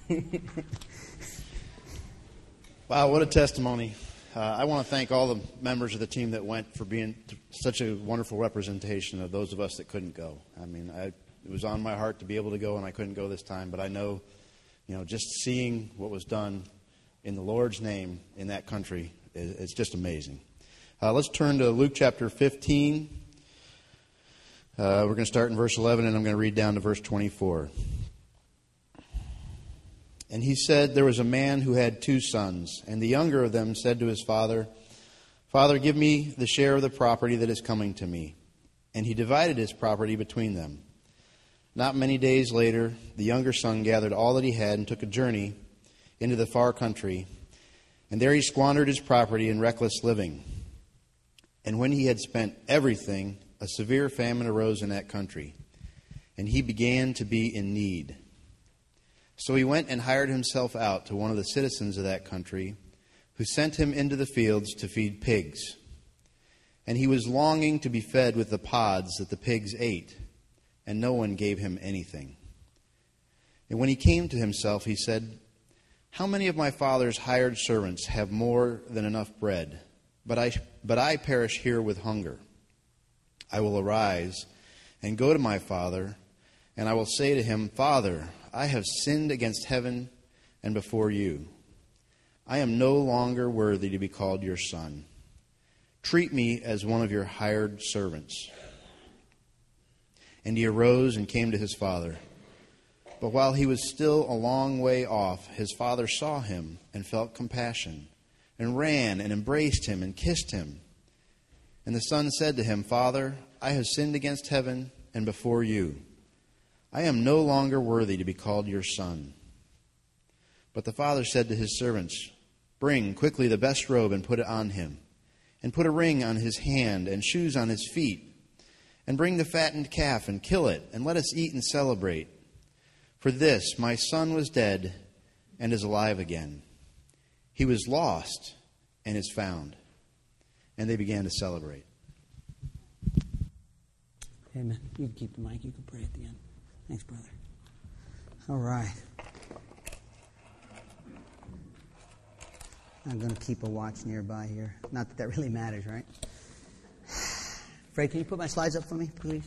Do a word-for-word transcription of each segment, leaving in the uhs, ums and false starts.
Wow, what a testimony. Uh, I want to thank all the members of the team that went for being such a wonderful representation of those of us that couldn't go. I mean, I, it was on my heart to be able to go, and I couldn't go this time. But I know, you know, just seeing what was done in the Lord's name in that country, is, it's just amazing. Uh, let's turn to Luke chapter fifteen. Uh, we're going to start in verse eleven, and I'm going to read down to verse twenty-four. And he said, there was a man who had two sons, and the younger of them said to his father, Father, give me the share of the property that is coming to me. And he divided his property between them. Not many days later, the younger son gathered all that he had and took a journey into the far country. And there he squandered his property in reckless living. And when he had spent everything, a severe famine arose in that country, and he began to be in need. So he went and hired himself out to one of the citizens of that country, who sent him into the fields to feed pigs. And he was longing to be fed with the pods that the pigs ate, and no one gave him anything. And when he came to himself, he said, How many of my father's hired servants have more than enough bread, but I, but I perish here with hunger? I will arise and go to my father, and I will say to him, Father, I have sinned against heaven and before you. I am no longer worthy to be called your son. Treat me as one of your hired servants. And he arose and came to his father. But while he was still a long way off, his father saw him and felt compassion, and ran and embraced him and kissed him. And the son said to him, Father, I have sinned against heaven and before you. I am no longer worthy to be called your son. But the father said to his servants, Bring quickly the best robe and put it on him, and put a ring on his hand and shoes on his feet, and bring the fattened calf and kill it, and let us eat and celebrate. For this, my son was dead and is alive again. He was lost and is found. And they began to celebrate. Amen. You can keep the mic. You can pray at the end. Thanks, brother. All right. I'm going to keep a watch nearby here. Not that that really matters, right? Fred, can you put my slides up for me, please?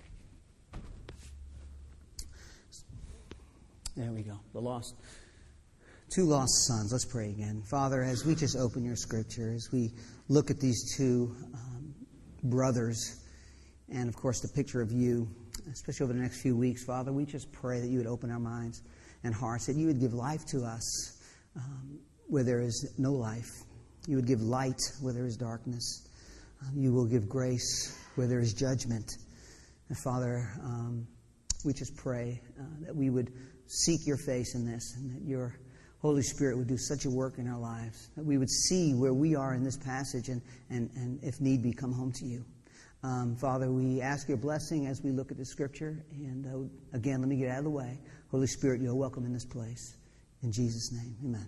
There we go. The lost, two lost sons. Let's pray again. Father, as we just open your scripture, as we look at these two um, brothers, and of course the picture of you, especially over the next few weeks, Father, we just pray that you would open our minds and hearts, that you would give life to us um, where there is no life. You would give light where there is darkness. Um, you will give grace where there is judgment. And Father, um, we just pray uh, that we would seek your face in this, and that your Holy Spirit would do such a work in our lives, that we would see where we are in this passage and, and, and if need be, come home to you. Um, Father, we ask your blessing as we look at the Scripture. And uh, again, let me get out of the way. Holy Spirit, you're welcome in this place. In Jesus' name, amen.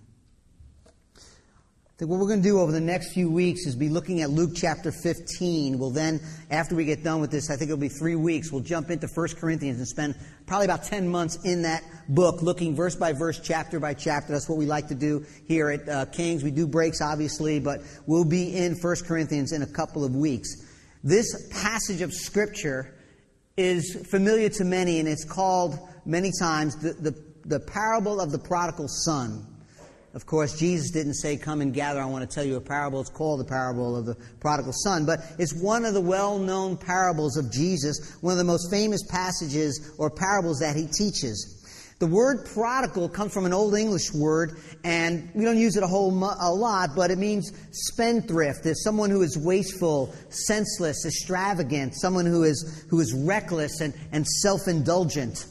I think what we're going to do over the next few weeks is be looking at Luke chapter fifteen. We'll then, after we get done with this, I think it'll be three weeks, we'll jump into First Corinthians and spend probably about ten months in that book, looking verse by verse, chapter by chapter. That's what we like to do here at uh, King's. We do breaks, obviously, but we'll be in First Corinthians in a couple of weeks. This passage of Scripture is familiar to many, and it's called many times the, the, the parable of the prodigal son. Of course, Jesus didn't say, come and gather, I want to tell you a parable. It's called the parable of the prodigal son. But it's one of the well-known parables of Jesus, one of the most famous passages or parables that he teaches. The word prodigal comes from an Old English word, and we don't use it a whole mu- a lot, but it means spendthrift. It's someone who is wasteful, senseless, extravagant, someone who is who is reckless and, and self-indulgent.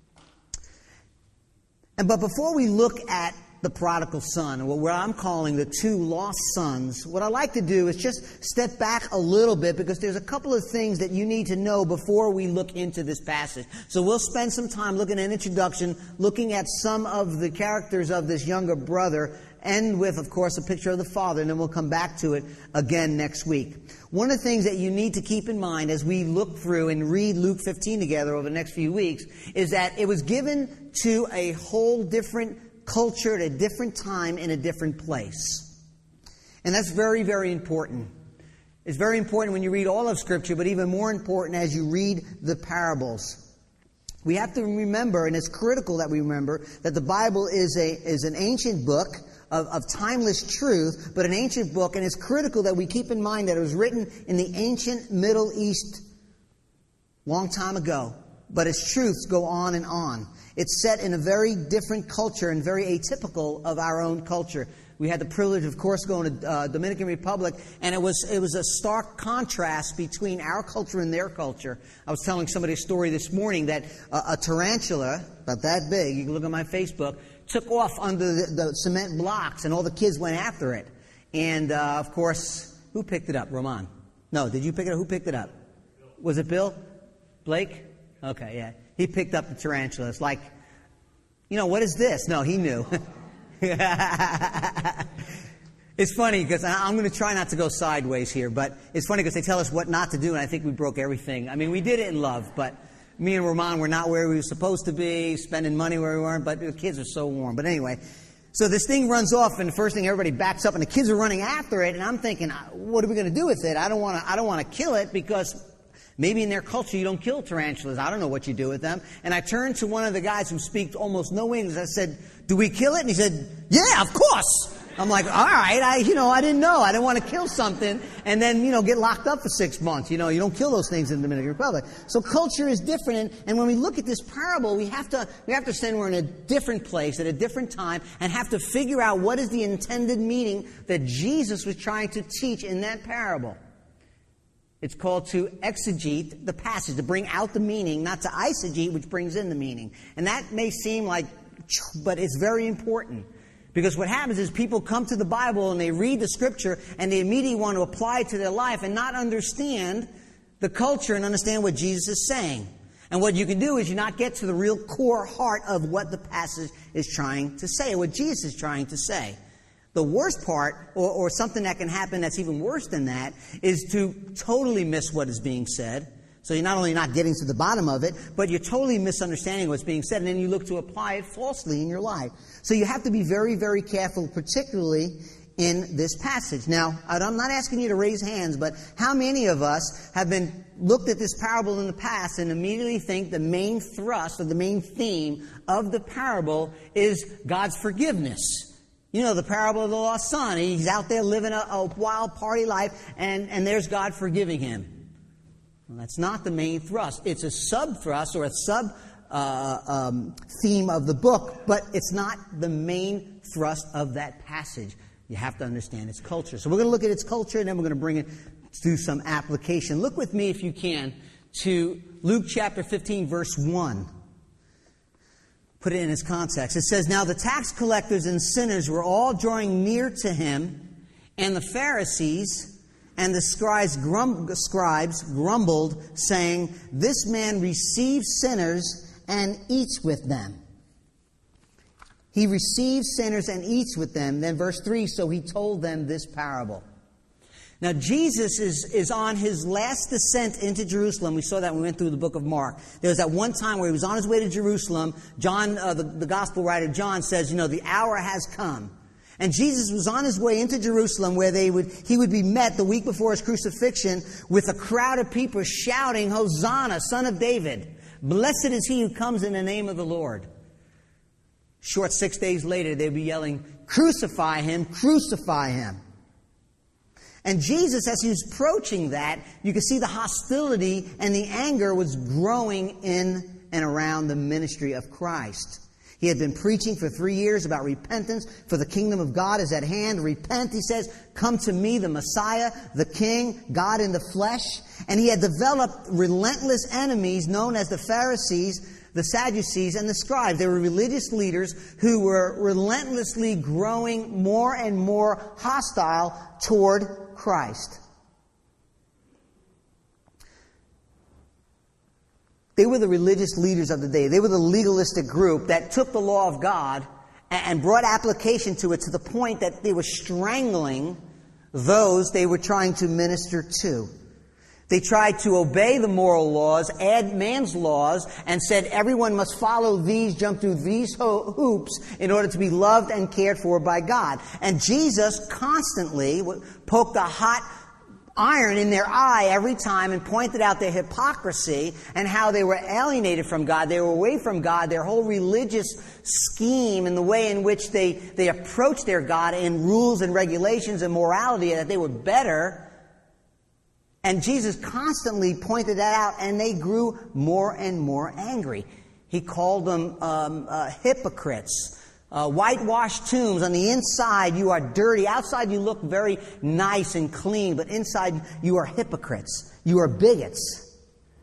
And but before we look at the prodigal son, or what I'm calling the two lost sons, what I like to do is just step back a little bit, because there's a couple of things that you need to know before we look into this passage. So we'll spend some time looking at an introduction, looking at some of the characters of this younger brother, end with, of course, a picture of the father, and then we'll come back to it again next week. One of the things that you need to keep in mind as we look through and read Luke fifteen together over the next few weeks is that it was given to a whole different culture at a different time in a different place. And that's very, very important. It's very important when you read all of Scripture, but even more important as you read the parables. We have to remember, and it's critical that we remember, that the Bible is a is an ancient book of, of timeless truth, but an ancient book, and it's critical that we keep in mind that it was written in the ancient Middle East long time ago, but its truths go on and on. It's set in a very different culture and very atypical of our own culture. We had the privilege, of course, going to uh, Dominican Republic, and it was it was a stark contrast between our culture and their culture. I was telling somebody a story this morning that uh, a tarantula, about that big, you can look at my Facebook, took off under the, the cement blocks, and all the kids went after it. And, uh, of course, who picked it up? Roman. No, did you pick it up? Who picked it up? Was it Bill? Blake? Okay, yeah. He picked up the tarantula. It's like, you know, what is this? No, he knew. It's funny because I'm going to try not to go sideways here, but it's funny because they tell us what not to do, and I think we broke everything. I mean, we did it in love, but me and Roman were not where we were supposed to be, spending money where we weren't, but the kids are so warm. But anyway, so this thing runs off, and the first thing, everybody backs up, and the kids are running after it, and I'm thinking, what are we going to do with it? I don't want to. I don't want to kill it because maybe in their culture you don't kill tarantulas. I don't know what you do with them. And I turned to one of the guys who speaks almost no English. I said, "Do we kill it?" And he said, "Yeah, of course." I'm like, all right, I, you know, I didn't know. I didn't want to kill something and then, you know, get locked up for six months. You know, you don't kill those things in the Dominican Republic. So culture is different. And, and when we look at this parable, we have to, we have to understand we're in a different place at a different time and have to figure out what is the intended meaning that Jesus was trying to teach in that parable. It's called to exegete the passage, to bring out the meaning, not to eisegete, which brings in the meaning. And that may seem like, but it's very important. Because what happens is people come to the Bible and they read the Scripture and they immediately want to apply it to their life and not understand the culture and understand what Jesus is saying. And what you can do is you not get to the real core heart of what the passage is trying to say, or what Jesus is trying to say. The worst part, or, or something that can happen that's even worse than that, is to totally miss what is being said. So you're not only not getting to the bottom of it, but you're totally misunderstanding what's being said, and then you look to apply it falsely in your life. So you have to be very, very careful, particularly in this passage. Now, I'm not asking you to raise hands, but how many of us have been looked at this parable in the past and immediately think the main thrust or the main theme of the parable is God's forgiveness? You know, the parable of the lost son. He's out there living a, a wild party life, and, and there's God forgiving him. Well, that's not the main thrust. It's a sub-thrust or a sub uh, um, theme of the book, but it's not the main thrust of that passage. You have to understand its culture. So we're going to look at its culture, and then we're going to bring it to some application. Look with me, if you can, to Luke chapter fifteen, verse one. Put it in its context. It says, "Now the tax collectors and sinners were all drawing near to him, and the Pharisees and the scribes, grum- scribes grumbled, saying, 'This man receives sinners and eats with them.'" He receives sinners and eats with them. Then verse three, "So he told them this parable." Now Jesus is, is on his last descent into Jerusalem. We saw that when we went through the book of Mark. There was that one time where he was on his way to Jerusalem. John, uh, the, the gospel writer John says, you know, the hour has come. And Jesus was on his way into Jerusalem where they would he would be met the week before his crucifixion with a crowd of people shouting, "Hosanna, Son of David. Blessed is he who comes in the name of the Lord." Short six days later, they'd be yelling, "Crucify him, crucify him." And Jesus, as he was approaching that, you could see the hostility and the anger was growing in and around the ministry of Christ. He had been preaching for three years about repentance, for the kingdom of God is at hand. Repent, he says, come to me, the Messiah, the King, God in the flesh. And he had developed relentless enemies known as the Pharisees, the Sadducees, and the scribes. They were religious leaders who were relentlessly growing more and more hostile toward Christ. They were the religious leaders of the day. They were the legalistic group that took the law of God and brought application to it to the point that they were strangling those they were trying to minister to. They tried to obey the moral laws, add man's laws, and said everyone must follow these, jump through these ho- hoops in order to be loved and cared for by God. And Jesus constantly poked a hot iron in their eye every time and pointed out their hypocrisy and how they were alienated from God. They were away from God. Their whole religious scheme and the way in which they, they approached their God in rules and regulations and morality, that they were better. And Jesus constantly pointed that out, and they grew more and more angry. He called them um, uh, hypocrites, uh, whitewashed tombs. On the inside, you are dirty. Outside, you look very nice and clean, but inside, you are hypocrites. You are bigots.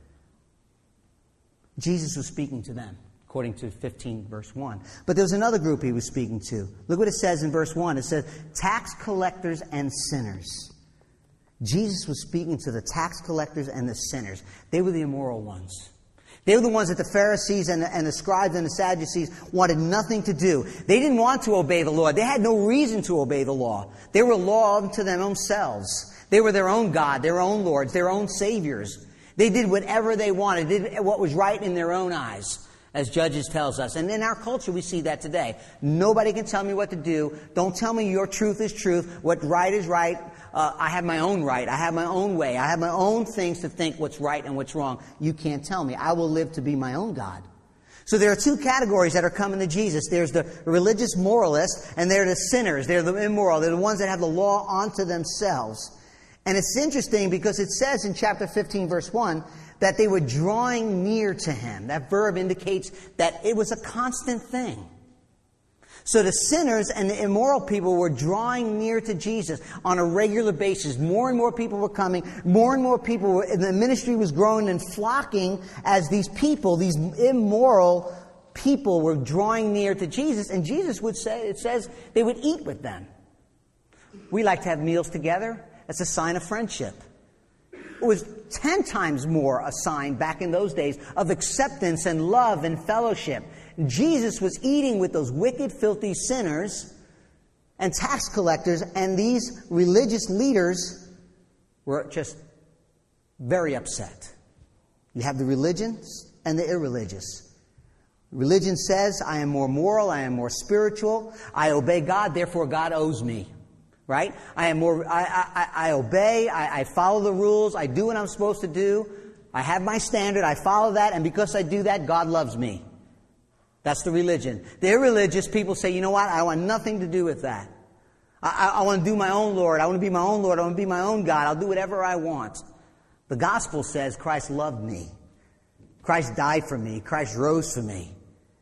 Jesus was speaking to them, according to fifteen, verse one. But there was another group he was speaking to. Look what it says in verse one. It says, tax collectors and sinners. Jesus was speaking to the tax collectors and the sinners. They were the immoral ones. They were the ones that the Pharisees and the, and the scribes and the Sadducees wanted nothing to do. They didn't want to obey the law. They had no reason to obey the law. They were law unto them themselves. They were their own God, their own lords, their own saviors. They did whatever they wanted, did what was right in their own eyes, as Judges tells us. And in our culture, we see that today. Nobody can tell me what to do. Don't tell me your truth is truth. What right is right. Uh, I have my own right. I have my own way. I have my own things to think what's right and what's wrong. You can't tell me. I will live to be my own God. So there are two categories that are coming to Jesus. There's the religious moralists, and they're the sinners. They're the immoral. They're the ones that have the law onto themselves. And it's interesting because it says in chapter fifteen, verse one, that they were drawing near to Him. That verb indicates that it was a constant thing. So the sinners and the immoral people were drawing near to Jesus on a regular basis. More and more people were coming. More and more people were, and the ministry was growing and flocking as these people, these immoral people, were drawing near to Jesus. And Jesus would say, it says, they would eat with them. We like to have meals together. That's a sign of friendship. It was ten times more a sign back in those days of acceptance and love and fellowship. Jesus was eating with those wicked, filthy sinners and tax collectors, and these religious leaders were just very upset. You have the religious and the irreligious. Religion says, I am more moral, I am more spiritual, I obey God, therefore God owes me. Right? I am more. I, I, I obey. I, I follow the rules. I do what I'm supposed to do. I have my standard. I follow that, and because I do that, God loves me. That's the religion. The irreligious people say, you know what? I want nothing to do with that. I, I, I want to do my own Lord. I want to be my own Lord. I want to be my own God. I'll do whatever I want. The gospel says Christ loved me. Christ died for me. Christ rose for me.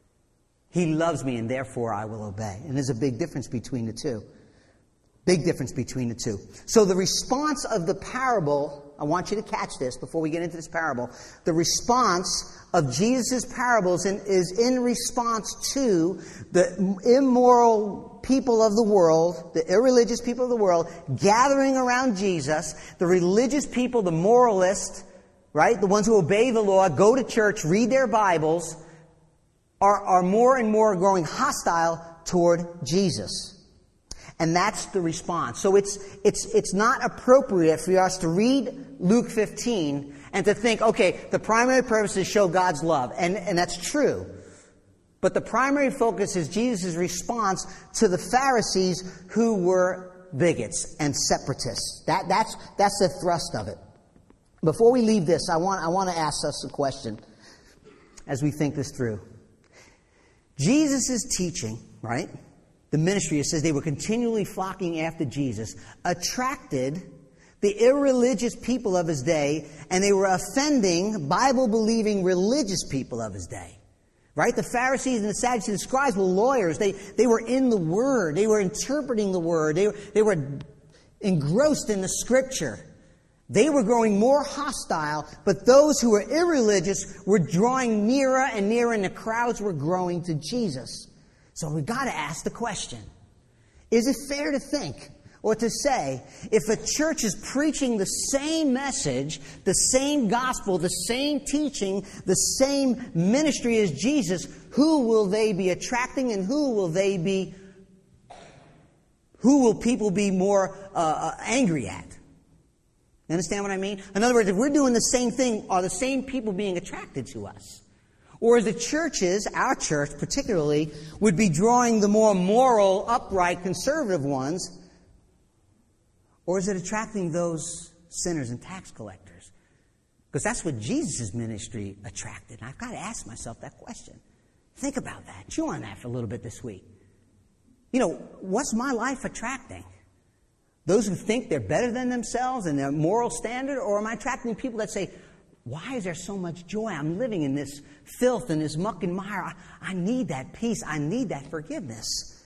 He loves me, and therefore I will obey. And there's a big difference between the two. Big difference between the two. So the response of the parable, I want you to catch this before we get into this parable. The response of Jesus' parables in, is in response to the immoral people of the world, the irreligious people of the world, gathering around Jesus. The religious people, the moralists, right, the ones who obey the law, go to church, read their Bibles, are, are more and more growing hostile toward Jesus. And that's the response. So it's it's it's not appropriate for us to read Luke fifteen and to think, okay, the primary purpose is to show God's love. And, and that's true. But the primary focus is Jesus' response to the Pharisees who were bigots and separatists. That that's that's the thrust of it. Before we leave this, I want I want to ask us a question as we think this through. Jesus' teaching, right? The ministry, it says they were continually flocking after Jesus, attracted the irreligious people of his day, and they were offending Bible-believing religious people of his day. Right? The Pharisees and the Sadducees and the scribes were lawyers. They, they were in the Word. They were interpreting the Word. They, they were engrossed in the Scripture. They were growing more hostile, but those who were irreligious were drawing nearer and nearer, and the crowds were growing to Jesus. So we've got to ask the question, is it fair to think or to say, if a church is preaching the same message, the same gospel, the same teaching, the same ministry as Jesus, who will they be attracting and who will they be, who will people be more uh, angry at? You understand what I mean? In other words, if we're doing the same thing, are the same people being attracted to us? Or the churches, our church particularly, would be drawing the more moral, upright, conservative ones? Or is it attracting those sinners and tax collectors? Because that's what Jesus' ministry attracted. And I've got to ask myself that question. Think about that. Chew on that for a little bit this week. You know, what's my life attracting? Those who think they're better than themselves and their moral standard? Or am I attracting people that say, why is there so much joy? I'm living in this filth and this muck and mire. I, I need that peace. I need that forgiveness.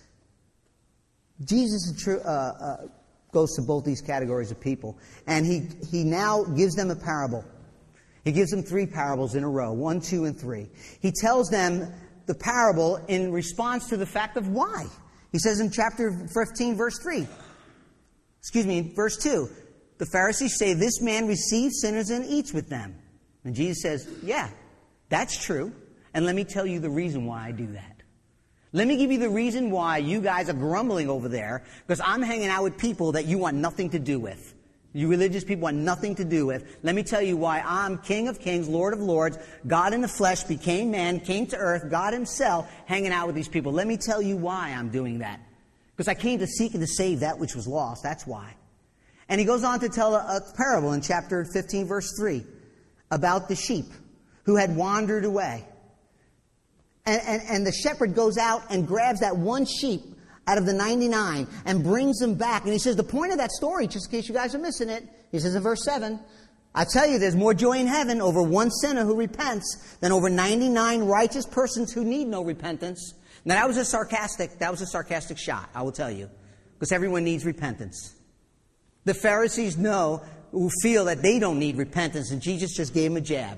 Jesus is true, uh, uh, goes to both these categories of people. And he, he now gives them a parable. He gives them three parables in a row, one, two, and three. He tells them the parable in response to the fact of why. He says in chapter fifteen, verse three, excuse me, verse two, the Pharisees say, this man receives sinners and eats with them. And Jesus says, yeah, that's true. And let me tell you the reason why I do that. Let me give you the reason why you guys are grumbling over there, because I'm hanging out with people that you want nothing to do with. You religious people want nothing to do with. Let me tell you why I'm King of Kings, Lord of Lords, God in the flesh, became man, came to earth, God himself, hanging out with these people. Let me tell you why I'm doing that. Because I came to seek and to save that which was lost. That's why. And he goes on to tell a, a parable in chapter fifteen, verse three, about the sheep who had wandered away. And, and, and the shepherd goes out and grabs that one sheep out of the ninety-nine and brings them back. And he says, the point of that story, just in case you guys are missing it, he says in verse seven, I tell you, there's more joy in heaven over one sinner who repents than over ninety-nine righteous persons who need no repentance. Now, that was a sarcastic, that was a sarcastic shot, I will tell you, because everyone needs repentance. The Pharisees know, who feel that they don't need repentance, and Jesus just gave them a jab.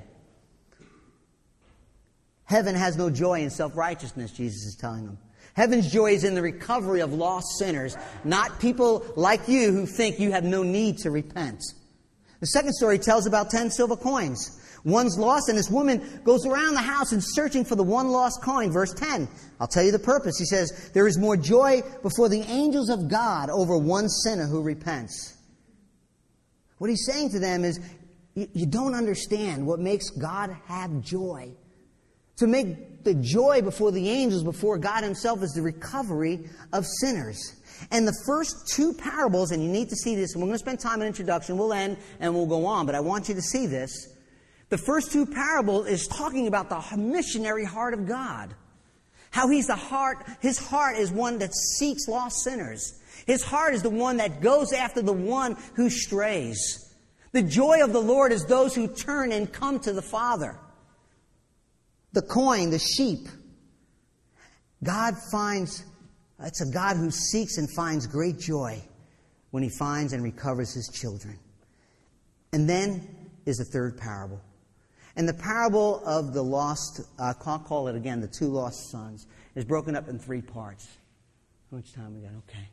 Heaven has no joy in self-righteousness, Jesus is telling them. Heaven's joy is in the recovery of lost sinners, not people like you who think you have no need to repent. The second story tells about ten silver coins. One's lost, and this woman goes around the house and searching for the one lost coin. Verse ten, I'll tell you the purpose. He says, there is more joy before the angels of God over one sinner who repents. What he's saying to them is, you, you don't understand what makes God have joy. To make the joy before the angels, before God himself, is the recovery of sinners. And the first two parables, and you need to see this, and we're going to spend time in introduction, we'll end and we'll go on, but I want you to see this. The first two parables is talking about the missionary heart of God. How he's the heart, his heart is one that seeks lost sinners. His heart is the one that goes after the one who strays. The joy of the Lord is those who turn and come to the Father. The coin, the sheep. God finds, it's a God who seeks and finds great joy when he finds and recovers his children. And then is the third parable. And the parable of the lost, I can't call it again, the two lost sons, is broken up in three parts. How much time we got? Okay.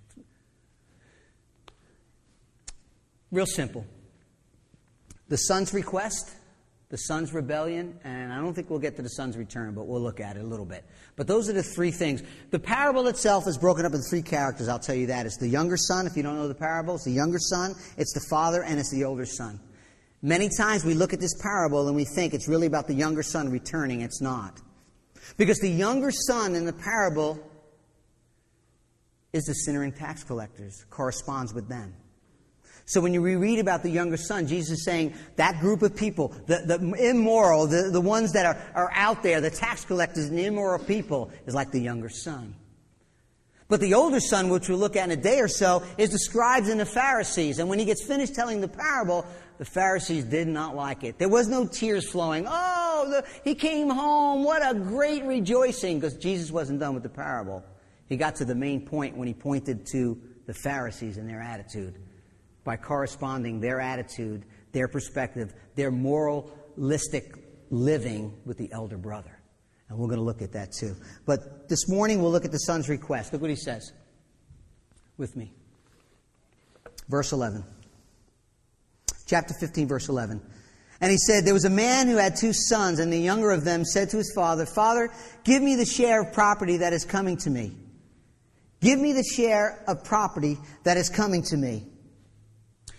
Real simple. The son's request, the son's rebellion, and I don't think we'll get to the son's return, but we'll look at it a little bit. But those are the three things. The parable itself is broken up into three characters, I'll tell you that. It's the younger son, if you don't know the parable. It's the younger son, it's the father, and it's the older son. Many times we look at this parable and we think it's really about the younger son returning. It's not. Because the younger son in the parable is the sinner and tax collectors, corresponds with them. So when you reread about the younger son, Jesus is saying that group of people, the, the immoral, the, the ones that are, are out there, the tax collectors and the immoral people, is like the younger son. But the older son, which we'll look at in a day or so, is the scribes and the Pharisees. And when he gets finished telling the parable, the Pharisees did not like it. There was no tears flowing. Oh, the, he came home. What a great rejoicing. Because Jesus wasn't done with the parable. He got to the main point when he pointed to the Pharisees and their attitude. By corresponding their attitude, their perspective, their moralistic living with the elder brother. And we're going to look at that too. But this morning we'll look at the son's request. Look what he says with me. Verse eleven. Chapter fifteen, verse eleven. And he said, there was a man who had two sons, and the younger of them said to his father, Father, give me the share of property that is coming to me. Give me the share of property that is coming to me.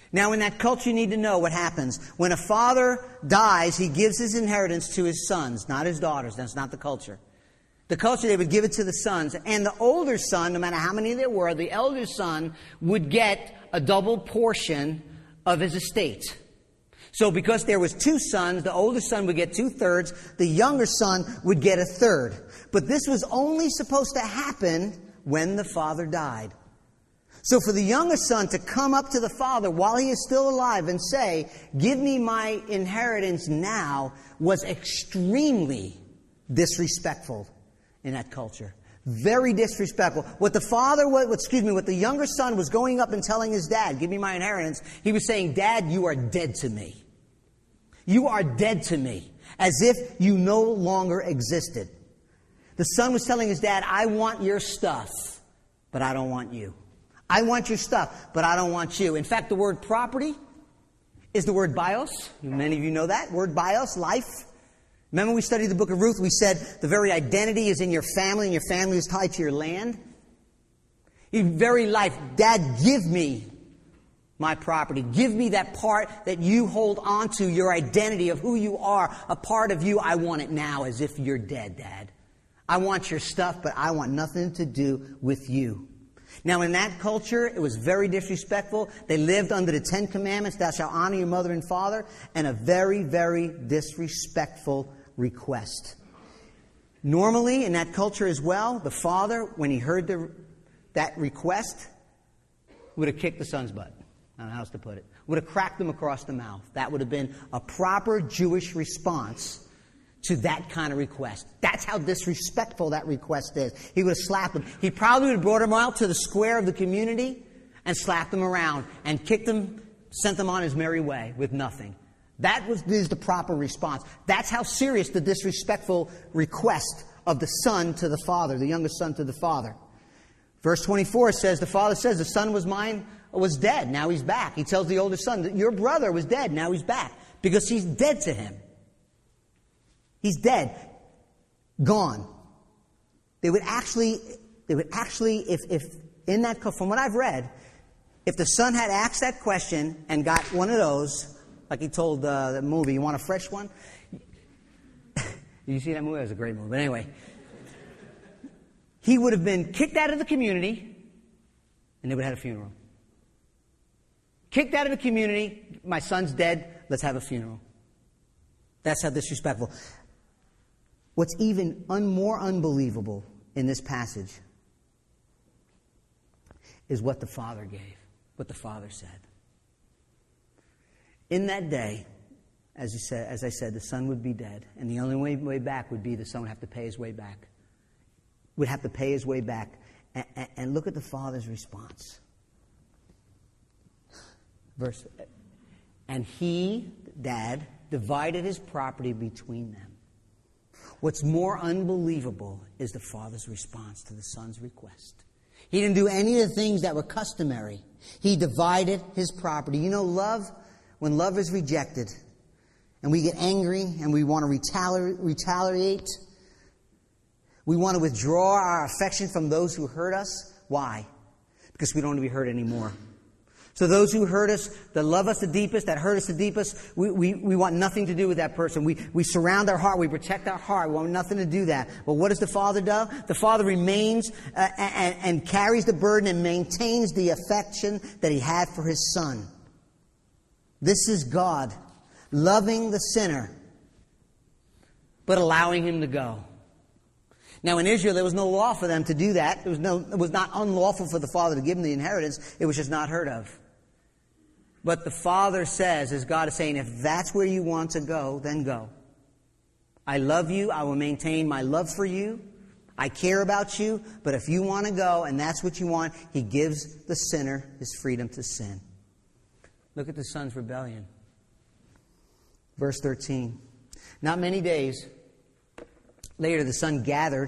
Now, in that culture, you need to know what happens. When a father dies, he gives his inheritance to his sons, not his daughters. That's not the culture. The culture, they would give it to the sons. And the older son, no matter how many there were, the elder son would get a double portion of his estate. So because there was two sons, the older son would get two-thirds, the younger son would get a third. But this was only supposed to happen when the father died. So for the younger son to come up to the father while he is still alive and say, give me my inheritance now, was extremely disrespectful in that culture. Very disrespectful. What the father, was, excuse me, what the younger son was going up and telling his dad, give me my inheritance, he was saying, Dad, you are dead to me. You are dead to me. As if you no longer existed. The son was telling his dad, I want your stuff, but I don't want you. I want your stuff, but I don't want you. In fact, the word property is the word bios. Many of you know that. Word bios, life. Remember we studied the book of Ruth, we said the very identity is in your family and your family is tied to your land. Your very life, Dad, give me my property. Give me that part that you hold on to, your identity of who you are, a part of you. I want it now as if you're dead, Dad. I want your stuff, but I want nothing to do with you. Now, in that culture, it was very disrespectful. They lived under the Ten Commandments, thou shalt honor your mother and father, and a very, very disrespectful request. Normally, in that culture as well, the father, when he heard the, that request, would have kicked the son's butt. I don't know how else to put it. Would have cracked them across the mouth. That would have been a proper Jewish response to that kind of request. That's how disrespectful that request is. He would have slapped him. He probably would have brought him out to the square of the community and slapped him around and kicked him, sent him on his merry way with nothing. That was is the proper response. That's how serious the disrespectful request of the son to the father, the youngest son to the father. Verse twenty-four says, the father says, the son was mine, was dead, now he's back. He tells the older son, your brother was dead, now he's back. Because he's dead to him. He's dead. Gone. They would actually, they would actually, if, if in that, from what I've read, if the son had asked that question and got one of those, like he told uh, the movie, you want a fresh one? Did you see that movie? It was a great movie. But anyway, he would have been kicked out of the community and they would have had a funeral. Kicked out of the community, my son's dead, let's have a funeral. That's how disrespectful. What's even un- more unbelievable in this passage is what the father gave, what the father said. In that day, as, you said, as I said, the son would be dead, and the only way, way back would be the son would have to pay his way back. Would have to pay his way back. And, and, and look at the father's response. Verse, and he, Dad, divided his property between them. What's more unbelievable is the father's response to the son's request. He didn't do any of the things that were customary. He divided his property. You know, love, when love is rejected, and we get angry and we want to retali- retaliate, we want to withdraw our affection from those who hurt us. Why? Because we don't want to be hurt anymore. So those who hurt us, that love us the deepest, that hurt us the deepest, we, we, we want nothing to do with that person. We, we surround our heart. We protect our heart. We want nothing to do that. But what does the Father do? The Father remains uh, and, and carries the burden and maintains the affection that He had for His Son. This is God loving the sinner, but allowing him to go. Now in Israel, there was no law for them to do that. It was, no, it was not unlawful for the Father to give them the inheritance. It was just not heard of. But the Father says, as God is saying, if that's where you want to go, then go. I love you. I will maintain my love for you. I care about you. But if you want to go and that's what you want, He gives the sinner his freedom to sin. Look at the son's rebellion. Verse thirteen. Not many days later, the son gathered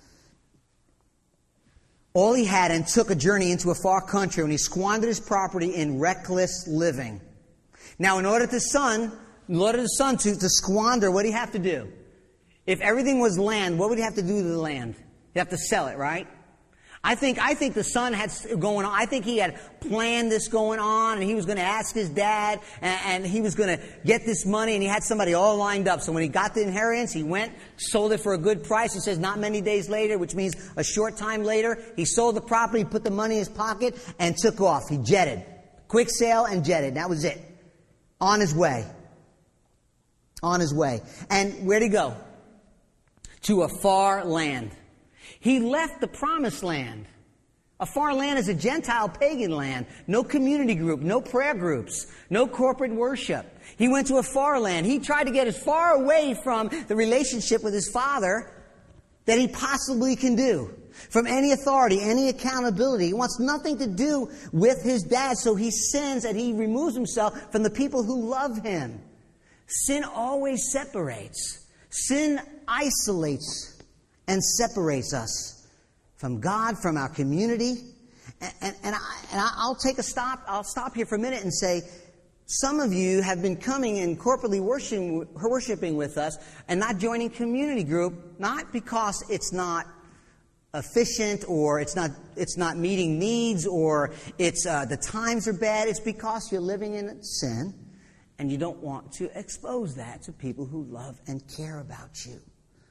all he had and took a journey into a far country, and he squandered his property in reckless living. Now, in order to son, in order the son to, to squander, what did he have to do? If everything was land, what would he have to do to the land? He'd have to sell it, right? I think, I think the son had going on. I think he had planned this going on, and he was going to ask his dad, and, and he was going to get this money, and he had somebody all lined up. So when he got the inheritance, he went, sold it for a good price. He says not many days later, which means a short time later, he sold the property, put the money in his pocket, and took off. He jetted. Quick sale and jetted. That was it. On his way. On his way. And where'd he go? To a far land. He left the promised land. A far land is a Gentile pagan land. No community group, no prayer groups, no corporate worship. He went to a far land. He tried to get as far away from the relationship with his father that he possibly can do. From any authority, any accountability. He wants nothing to do with his dad, so he sins and he removes himself from the people who love him. Sin always separates. Sin isolates and separates us from God, from our community. And, and, and, I, and I'll take a stop. I'll stop here for a minute and say, some of you have been coming and corporately worshiping, worshiping with us and not joining community group, not because it's not efficient or it's not it's not meeting needs or it's uh, the times are bad. It's because you're living in sin and you don't want to expose that to people who love and care about you.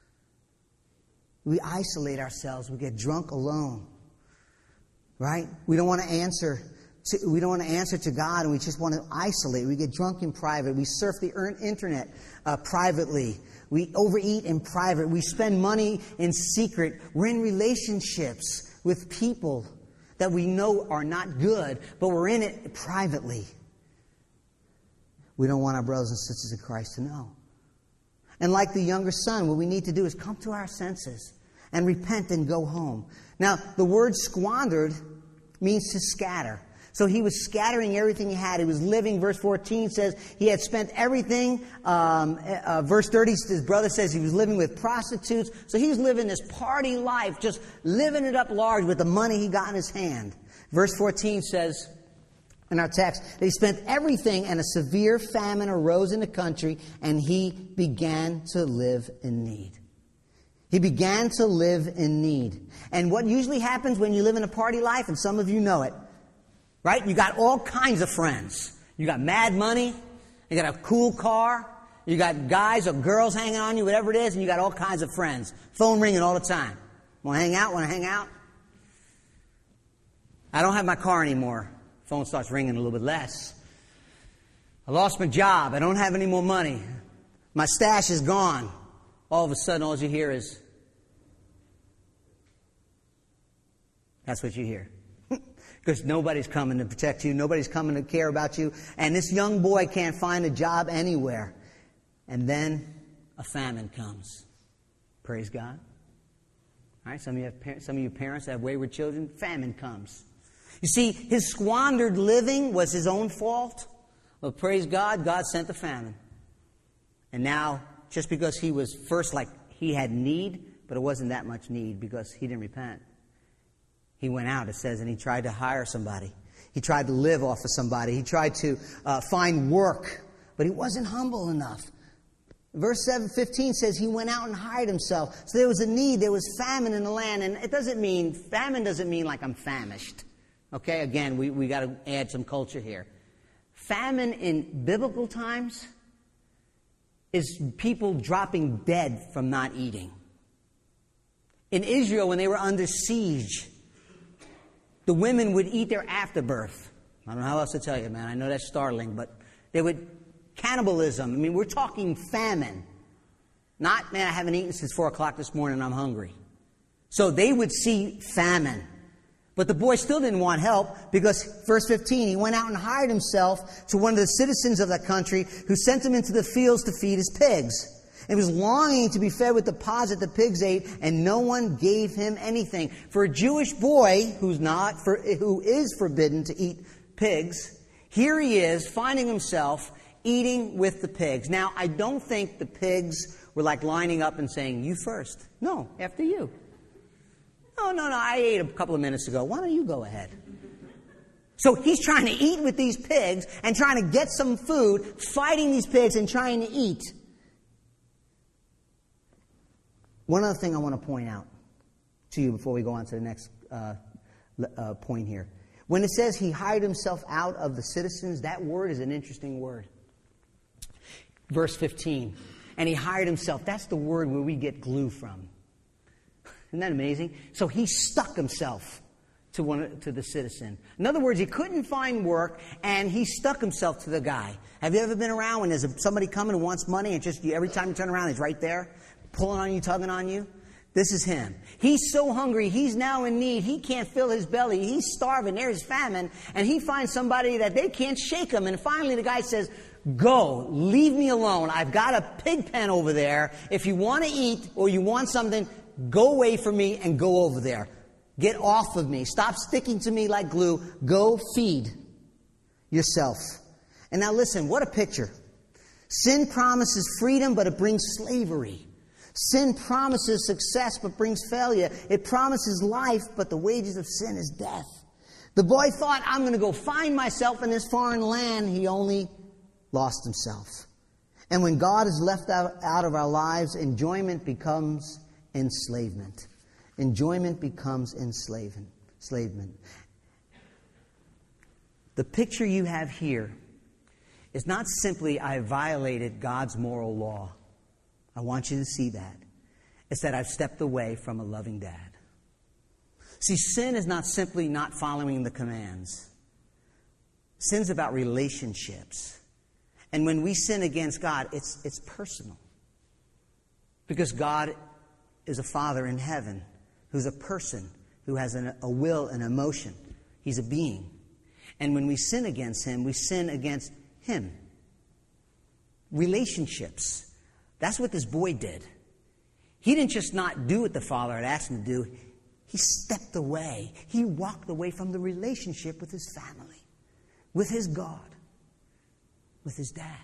We isolate ourselves. We get drunk alone. Right? We don't want to answer to, we don't want to answer to God, and we just want to isolate. We get drunk in private. We surf the internet uh, privately. We overeat in private. We spend money in secret. We're in relationships with people that we know are not good, but we're in it privately. We don't want our brothers and sisters in Christ to know. And like the younger son, what we need to do is come to our senses and repent and go home. Now, the word squandered means to scatter. So he was scattering everything he had. He was living, verse fourteen says, he had spent everything. Um, uh, verse thirty, his brother says he was living with prostitutes. So he was living this party life, just living it up large with the money he got in his hand. Verse fourteen says, in our text, they spent everything, and a severe famine arose in the country, and he began to live in need. He began to live in need. And what usually happens when you live in a party life, and some of you know it, right? You got all kinds of friends. You got mad money, you got a cool car, you got guys or girls hanging on you, whatever it is, and you got all kinds of friends. Phone ringing all the time. Want to hang out? Want to hang out? I don't have my car anymore. Phone starts ringing a little bit less. I lost my job. I don't have any more money. My stash is gone. All of a sudden, all you hear is, that's what you hear. Because nobody's coming to protect you. Nobody's coming to care about you. And this young boy can't find a job anywhere. And then a famine comes. Praise God. All right, some of you have, some of you parents that have wayward children, famine comes. You see, his squandered living was his own fault. Well, praise God, God sent the famine. And now, just because he was first like he had need, but it wasn't that much need because he didn't repent. He went out, it says, and he tried to hire somebody. He tried to live off of somebody. He tried to uh, find work, but he wasn't humble enough. Verse seven fifteen says he went out and hired himself. So there was a need, there was famine in the land. And it doesn't mean, famine doesn't mean like I'm famished. Okay, again, we, we got to add some culture here. Famine in biblical times is people dropping dead from not eating. In Israel, when they were under siege, the women would eat their afterbirth. I don't know how else to tell you, man. I know that's startling, but they would, cannibalism. I mean, we're talking famine. Not, man, I haven't eaten since four o'clock this morning and I'm hungry. So they would see famine. But the boy still didn't want help because, verse fifteen, he went out and hired himself to one of the citizens of that country who sent him into the fields to feed his pigs. And he was longing to be fed with the pods that the pigs ate, and no one gave him anything. For a Jewish boy who's not, for, who is forbidden to eat pigs, here he is finding himself eating with the pigs. Now, I don't think the pigs were like lining up and saying, "You first." No, after you. No, no, no, I ate a couple of minutes ago. Why don't you go ahead? So he's trying to eat with these pigs and trying to get some food, fighting these pigs and trying to eat. One other thing I want to point out to you before we go on to the next uh, uh, point here. When it says he hired himself out of the citizens, that word is an interesting word. Verse fifteen, and he hired himself. That's the word where we get glue from. Isn't that amazing? So he stuck himself to one to the citizen. In other words, he couldn't find work, and he stuck himself to the guy. Have you ever been around when there's somebody coming who wants money, and just every time you turn around, he's right there, pulling on you, tugging on you? This is him. He's so hungry. He's now in need. He can't fill his belly. He's starving. There's famine. And he finds somebody that they can't shake him. And finally the guy says, go, leave me alone. I've got a pig pen over there. If you want to eat or you want something, go away from me and go over there. Get off of me. Stop sticking to me like glue. Go feed yourself. And now listen, what a picture. Sin promises freedom, but it brings slavery. Sin promises success, but brings failure. It promises life, but the wages of sin is death. The boy thought, I'm going to go find myself in this foreign land. He only lost himself. And when God is left out, out of our lives, enjoyment becomes enslavement. Enjoyment becomes enslavement. enslavement. The picture you have here is not simply I violated God's moral law. I want you to see that. It's that I've stepped away from a loving dad. See, sin is not simply not following the commands. Sin's about relationships. And when we sin against God, it's, it's personal. Because God is a Father in heaven who's a person, who has an, a will and emotion. He's a being. And when we sin against Him, we sin against Him. Relationships. That's what this boy did. He didn't just not do what the father had asked him to do. He stepped away. He walked away from the relationship with his family, with his God, with his dad.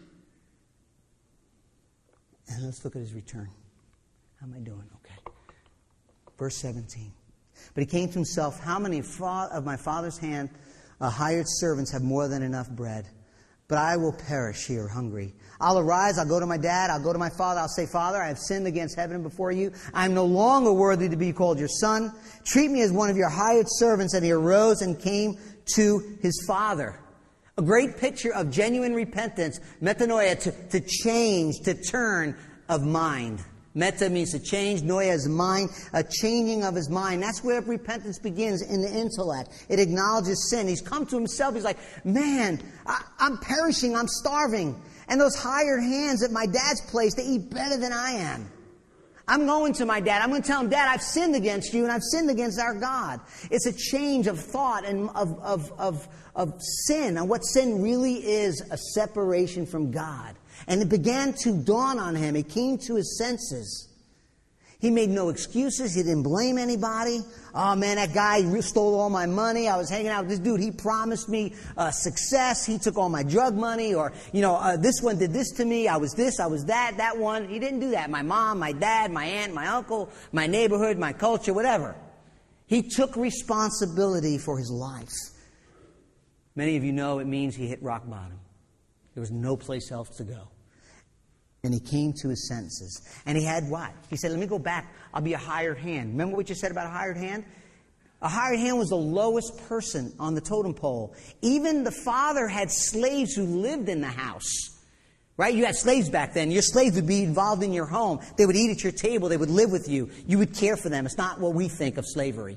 And let's look at his return. How am I doing? Okay. Verse seventeen. But he came to himself, how many of my father's hand uh, hired servants have more than enough bread? But I will perish here hungry. I'll arise, I'll go to my dad, I'll go to my father, I'll say, Father, I have sinned against heaven and before you. I am no longer worthy to be called your son. Treat me as one of your hired servants. And he arose and came to his father. A great picture of genuine repentance, metanoia, to, to change, to turn of mind. Meta means to change. Noia is mind, a changing of his mind. That's where repentance begins, in the intellect. It acknowledges sin. He's come to himself. He's like, man, I, I'm perishing. I'm starving. And those hired hands at my dad's place, they eat better than I am. I'm going to my dad. I'm going to tell him, Dad, I've sinned against you and I've sinned against our God. It's a change of thought and of, of, of, of sin. And what sin really is, a separation from God. And it began to dawn on him. He came to his senses. He made no excuses. He didn't blame anybody. Oh, man, that guy stole all my money. I was hanging out with this dude. He promised me uh, success. He took all my drug money. Or, you know, uh, this one did this to me. I was this, I was that, that one. He didn't do that. My mom, my dad, my aunt, my uncle, my neighborhood, my culture, whatever. He took responsibility for his life. Many of you know it means he hit rock bottom. There was no place else to go. And he came to his senses. And he had what? He said, let me go back. I'll be a hired hand. Remember what you said about a hired hand? A hired hand was the lowest person on the totem pole. Even the father had slaves who lived in the house. Right? You had slaves back then. Your slaves would be involved in your home. They would eat at your table. They would live with you. You would care for them. It's not what we think of slavery.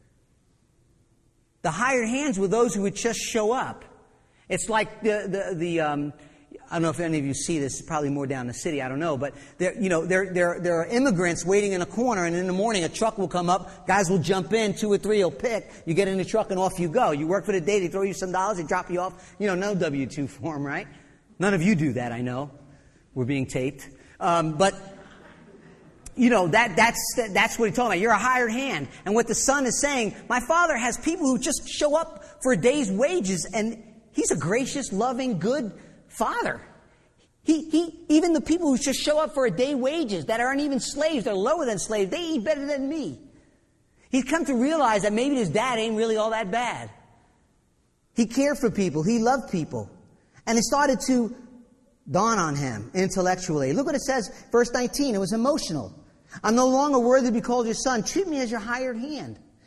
The hired hands were those who would just show up. It's like the, the, the, um, I don't know if any of you see this, probably more down the city, I don't know, but there, you know, there, there, there are immigrants waiting in a corner, and in the morning a truck will come up, guys will jump in, two or three will pick, you get in the truck and off you go. You work for the day, they throw you some dollars, they drop you off, you know, no W two form, right? None of you do that, I know. We're being taped. Um, but, you know, that, that's, that's what he's talking about. You're a hired hand. And what the son is saying, my father has people who just show up for a day's wages, and he's a gracious, loving, good father. He, he, even the people who just show up for a day wages, that aren't even slaves, they're lower than slaves, they eat better than me. He's come to realize that maybe his dad ain't really all that bad. He cared for people. He loved people. And it started to dawn on him intellectually. Look what it says, verse nineteen. It was emotional. I'm no longer worthy to be called your son. Treat me as your hired hand.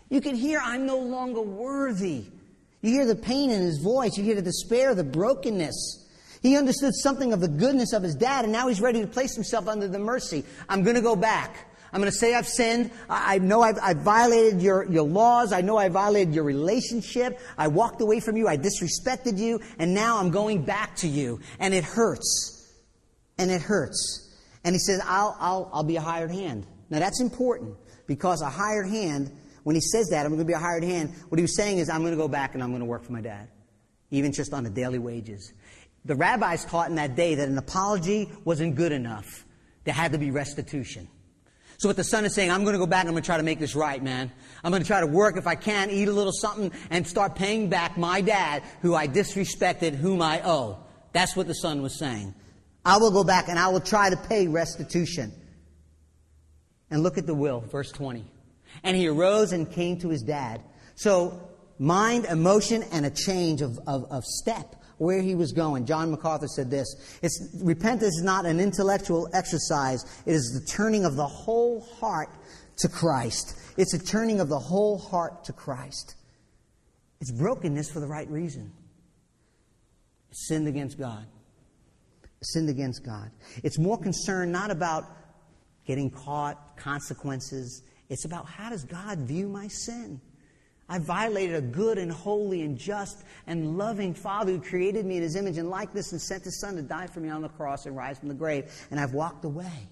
You can hear, I'm no longer worthy. You hear the pain in his voice. You hear the despair, the brokenness. He understood something of the goodness of his dad, and now he's ready to place himself under the mercy. I'm going to go back. I'm going to say I've sinned. I know I've, I've violated your, your laws. I know I violated your relationship. I walked away from you. I disrespected you. And now I'm going back to you. And it hurts. And it hurts. And he says, I'll, I'll, I'll be a hired hand. Now that's important, because a hired hand, when he says that, I'm going to be a hired hand, what he was saying is, I'm going to go back and I'm going to work for my dad, even just on the daily wages. The rabbis taught in that day that an apology wasn't good enough. There had to be restitution. So what the son is saying, I'm going to go back and I'm going to try to make this right, man. I'm going to try to work if I can, eat a little something, and start paying back my dad, who I disrespected, whom I owe. That's what the son was saying. I will go back and I will try to pay restitution. And look at the will, verse twenty. And he arose and came to his dad. So mind, emotion, and a change of, of, of step where he was going. John MacArthur said this: it's, repentance is not an intellectual exercise. It is the turning of the whole heart to Christ. It's a turning of the whole heart to Christ. It's brokenness for the right reason. It's sinned against God. Sinned against God. It's more concerned not about getting caught, consequences. It's about, how does God view my sin? I violated a good and holy and just and loving Father who created me in His image and likeness and sent His Son to die for me on the cross and rise from the grave. And I've walked away.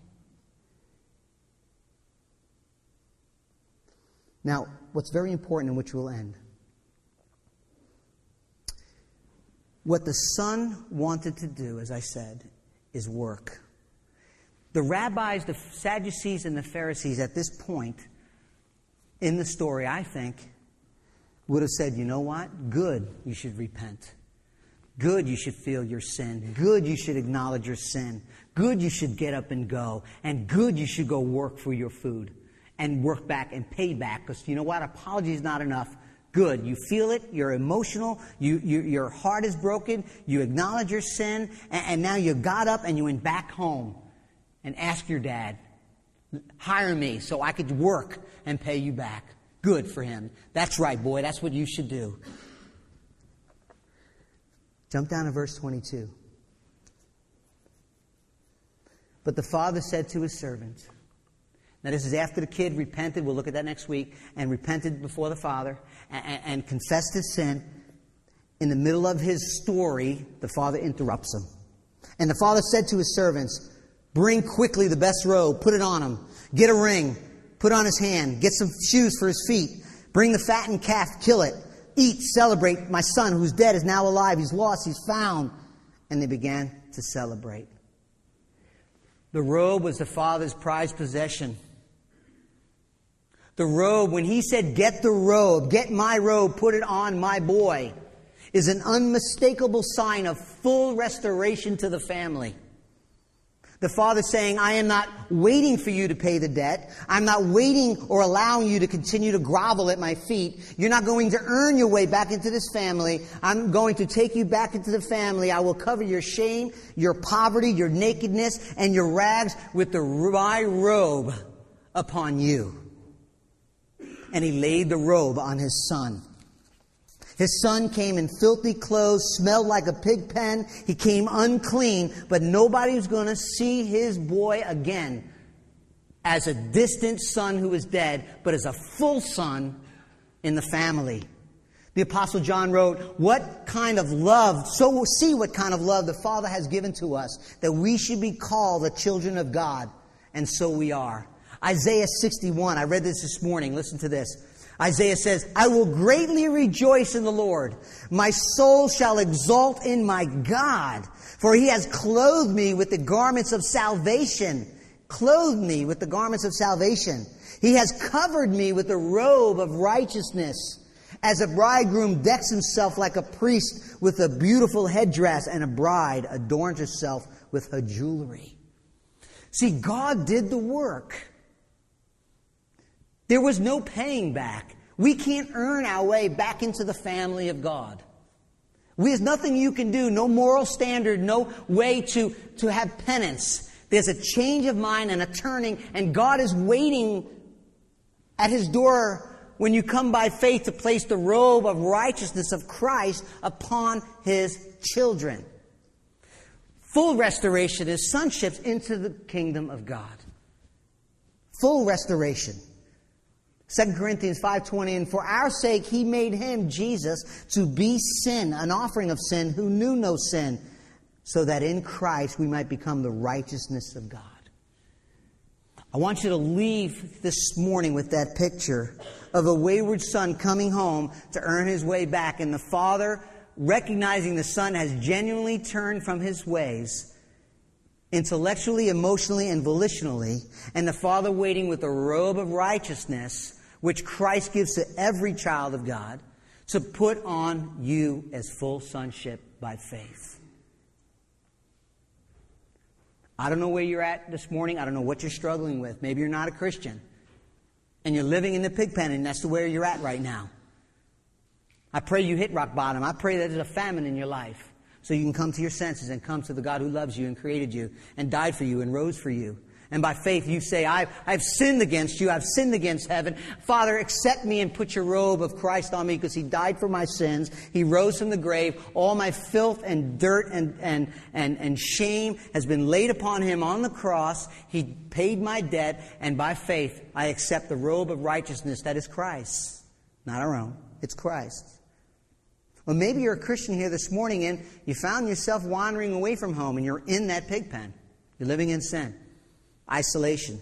Now, what's very important, in which we'll end. What the Son wanted to do, as I said, is work. The rabbis, the Sadducees, and the Pharisees at this point in the story, I think, would have said, you know what? Good, you should repent. Good, you should feel your sin. Good, you should acknowledge your sin. Good, you should get up and go. And good, you should go work for your food and work back and pay back. Because you know what? Apology is not enough. Good, you feel it, you're emotional, you, you, your heart is broken, you acknowledge your sin, and, and now you got up and you went back home and asked your dad, hire me so I could work and pay you back. Good for him. That's right, boy. That's what you should do. Jump down to verse twenty-two. But the father said to his servants. Now this is after the kid repented. We'll look at that next week. And repented before the father. And, and confessed his sin. In the middle of his story, the father interrupts him. And the father said to his servants, bring quickly the best robe. Put it on him. Get a ring. Put on his hand. Get some shoes for his feet. Bring the fattened calf. Kill it. Eat. Celebrate. My son who's dead is now alive. He's lost. He's found. And they began to celebrate. The robe was the father's prized possession. The robe, when he said, get the robe, get my robe, put it on my boy, is an unmistakable sign of full restoration to the family. The father saying, I am not waiting for you to pay the debt. I'm not waiting or allowing you to continue to grovel at my feet. You're not going to earn your way back into this family. I'm going to take you back into the family. I will cover your shame, your poverty, your nakedness, and your rags with the my robe upon you. And he laid the robe on his son. His son came in filthy clothes, smelled like a pig pen. He came unclean, but nobody was going to see his boy again as a distant son who was dead, but as a full son in the family. The Apostle John wrote, what kind of love, so we'll see what kind of love the Father has given to us, that we should be called the children of God. And so we are. Isaiah sixty-one, I read this this morning. Listen to this. Isaiah says, I will greatly rejoice in the Lord. My soul shall exult in my God, for He has clothed me with the garments of salvation. Clothed me with the garments of salvation. He has covered me with the robe of righteousness. As a bridegroom decks himself like a priest with a beautiful headdress, and a bride adorns herself with her jewelry. See, God did the work. There was no paying back. We can't earn our way back into the family of God. There's nothing you can do, no moral standard, no way to, to have penance. There's a change of mind and a turning, and God is waiting at His door when you come by faith to place the robe of righteousness of Christ upon His children. Full restoration is sonship into the kingdom of God. Full restoration. Second Corinthians five twenty, and for our sake He made Him, Jesus, to be sin, an offering of sin, who knew no sin, so that in Christ we might become the righteousness of God. I want you to leave this morning with that picture of a wayward son coming home to earn his way back, and the father recognizing the son has genuinely turned from his ways, intellectually, emotionally, and volitionally, and the father waiting with a robe of righteousness, which Christ gives to every child of God, to put on you as full sonship by faith. I don't know where you're at this morning. I don't know what you're struggling with. Maybe you're not a Christian, and you're living in the pig pen, and that's where you're at right now. I pray you hit rock bottom. I pray that there's a famine in your life, so you can come to your senses and come to the God who loves you and created you and died for you and rose for you. And by faith you say, I've, I've sinned against you. I've sinned against heaven. Father, accept me and put your robe of Christ on me, because He died for my sins. He rose from the grave. All my filth and dirt and, and, and, and shame has been laid upon Him on the cross. He paid my debt. And by faith I accept the robe of righteousness that is Christ. Not our own. It's Christ. Well, maybe you're a Christian here this morning and you found yourself wandering away from home and you're in that pig pen. You're living in sin, isolation,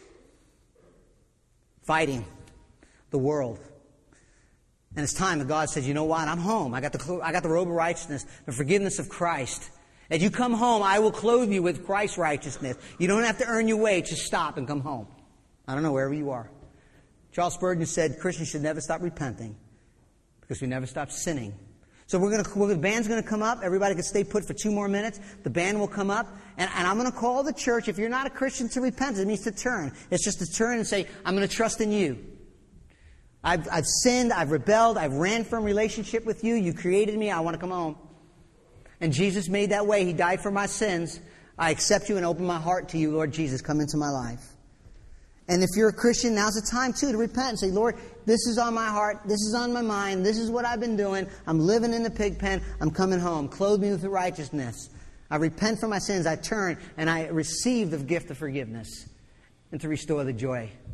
fighting the world. And it's time that God says, you know what? I'm home. I got the I got the robe of righteousness, the forgiveness of Christ. As you come home, I will clothe you with Christ's righteousness. You don't have to earn your way. Just stop and come home. I don't know, wherever you are. Charles Spurgeon said Christians should never stop repenting, because we never stop sinning. So we're going to, well, the band's going to come up. Everybody can stay put for two more minutes. The band will come up. And, and I'm going to call the church, if you're not a Christian, to repent. It means to turn. It's just to turn and say, I'm going to trust in you. I've, I've sinned. I've rebelled. I've ran from relationship with you. You created me. I want to come home. And Jesus made that way. He died for my sins. I accept you and open my heart to you, Lord Jesus. Come into my life. And if you're a Christian, now's the time, too, to repent and say, Lord, this is on my heart. This is on my mind. This is what I've been doing. I'm living in the pig pen. I'm coming home. Clothe me with righteousness. I repent for my sins. I turn and I receive the gift of forgiveness and to restore the joy